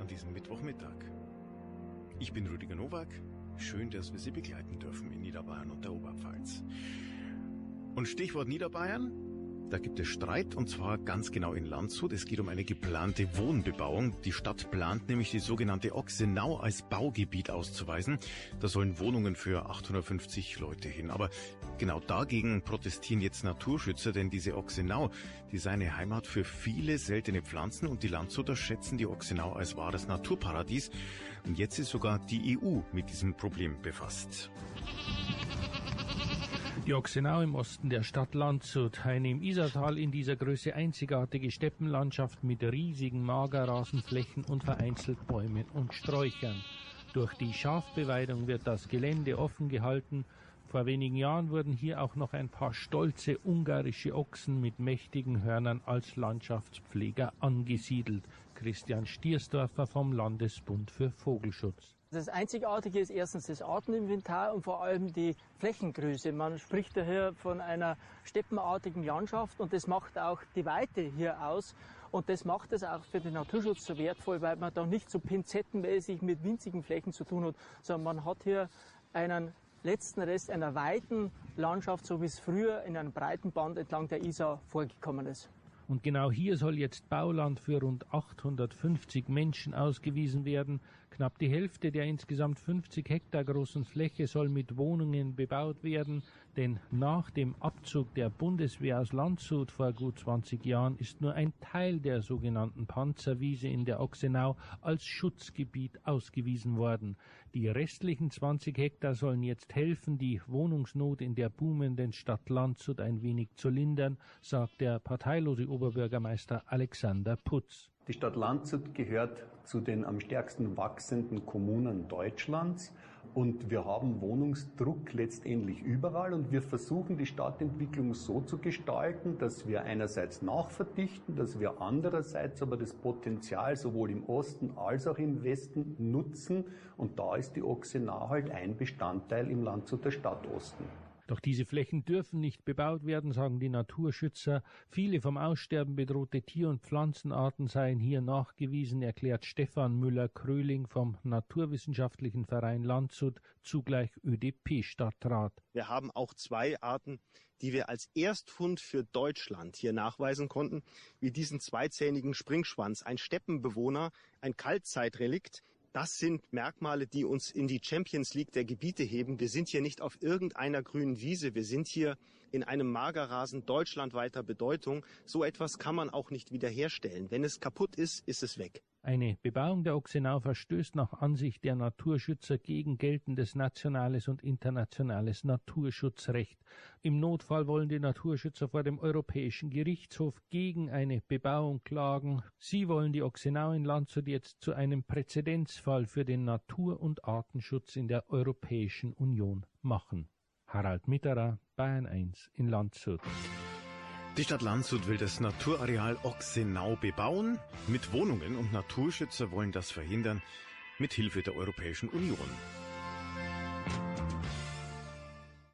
an diesem Mittwochmittag. Ich bin Rüdiger Nowak. Schön, dass wir Sie begleiten dürfen in Niederbayern und der Oberpfalz. Und Stichwort Niederbayern, da gibt es Streit, und zwar ganz genau in Landshut. Es geht um eine geplante Wohnbebauung. Die Stadt plant nämlich, die sogenannte Ochsenau als Baugebiet auszuweisen. Da sollen Wohnungen für 850 Leute hin. Aber genau dagegen protestieren jetzt Naturschützer, denn diese Ochsenau, die sei eine Heimat für viele seltene Pflanzen, und die Landshuter schätzen die Ochsenau als wahres Naturparadies. Und jetzt ist sogar die EU mit diesem Problem befasst. Die Ochsenau im Osten der Stadt Landshut, eine im Isartal in dieser Größe einzigartige Steppenlandschaft mit riesigen Magerrasenflächen und vereinzelt Bäumen und Sträuchern. Durch die Schafbeweidung wird das Gelände offen gehalten. Vor wenigen Jahren wurden hier auch noch ein paar stolze ungarische Ochsen mit mächtigen Hörnern als Landschaftspfleger angesiedelt. Christian Stiersdorfer vom Landesbund für Vogelschutz. Das Einzigartige ist erstens das Arteninventar und vor allem die Flächengröße. Man spricht daher von einer steppenartigen Landschaft, und das macht auch die Weite hier aus. Und das macht es auch für den Naturschutz so wertvoll, weil man da nicht so pinzettenmäßig mit winzigen Flächen zu tun hat, sondern man hat hier einen letzten Rest einer weiten Landschaft, so wie es früher in einem breiten Band entlang der Isar vorgekommen ist. Und genau hier soll jetzt Bauland für rund 850 Menschen ausgewiesen werden. Knapp die Hälfte der insgesamt 50 Hektar großen Fläche soll mit Wohnungen bebaut werden. Denn nach dem Abzug der Bundeswehr aus Landshut vor gut 20 Jahren ist nur ein Teil der sogenannten Panzerwiese in der Ochsenau als Schutzgebiet ausgewiesen worden. Die restlichen 20 Hektar sollen jetzt helfen, die Wohnungsnot in der boomenden Stadt Landshut ein wenig zu lindern, sagt der parteilose Oberbürgermeister Alexander Putz. Die Stadt Landshut gehört zu den am stärksten wachsenden Kommunen Deutschlands, und wir haben Wohnungsdruck letztendlich überall, und wir versuchen die Stadtentwicklung so zu gestalten, dass wir einerseits nachverdichten, dass wir andererseits aber das Potenzial sowohl im Osten als auch im Westen nutzen, und da ist die Ochsenau halt ein Bestandteil im Landshuter Stadtosten. Doch diese Flächen dürfen nicht bebaut werden, sagen die Naturschützer. Viele vom Aussterben bedrohte Tier- und Pflanzenarten seien hier nachgewiesen, erklärt Stefan Müller-Kröling vom Naturwissenschaftlichen Verein Landshut, zugleich ÖDP-Stadtrat. Wir haben auch 2 Arten, die wir als Erstfund für Deutschland hier nachweisen konnten, wie diesen zweizähnigen Springschwanz, ein Steppenbewohner, ein Kaltzeitrelikt. Das sind Merkmale, die uns in die Champions League der Gebiete heben. Wir sind hier nicht auf irgendeiner grünen Wiese. Wir sind hier in einem Magerrasen deutschlandweiter Bedeutung. So etwas kann man auch nicht wiederherstellen. Wenn es kaputt ist, ist es weg. Eine Bebauung der Ochsenau verstößt nach Ansicht der Naturschützer gegen geltendes nationales und internationales Naturschutzrecht. Im Notfall wollen die Naturschützer vor dem Europäischen Gerichtshof gegen eine Bebauung klagen. Sie wollen die Ochsenau in Landshut jetzt zu einem Präzedenzfall für den Natur- und Artenschutz in der Europäischen Union machen. Harald Mitterer, Bayern 1 in Landshut. Die Stadt Landshut will das Naturareal Ochsenau bebauen mit Wohnungen, und Naturschützer wollen das verhindern mit Hilfe der Europäischen Union.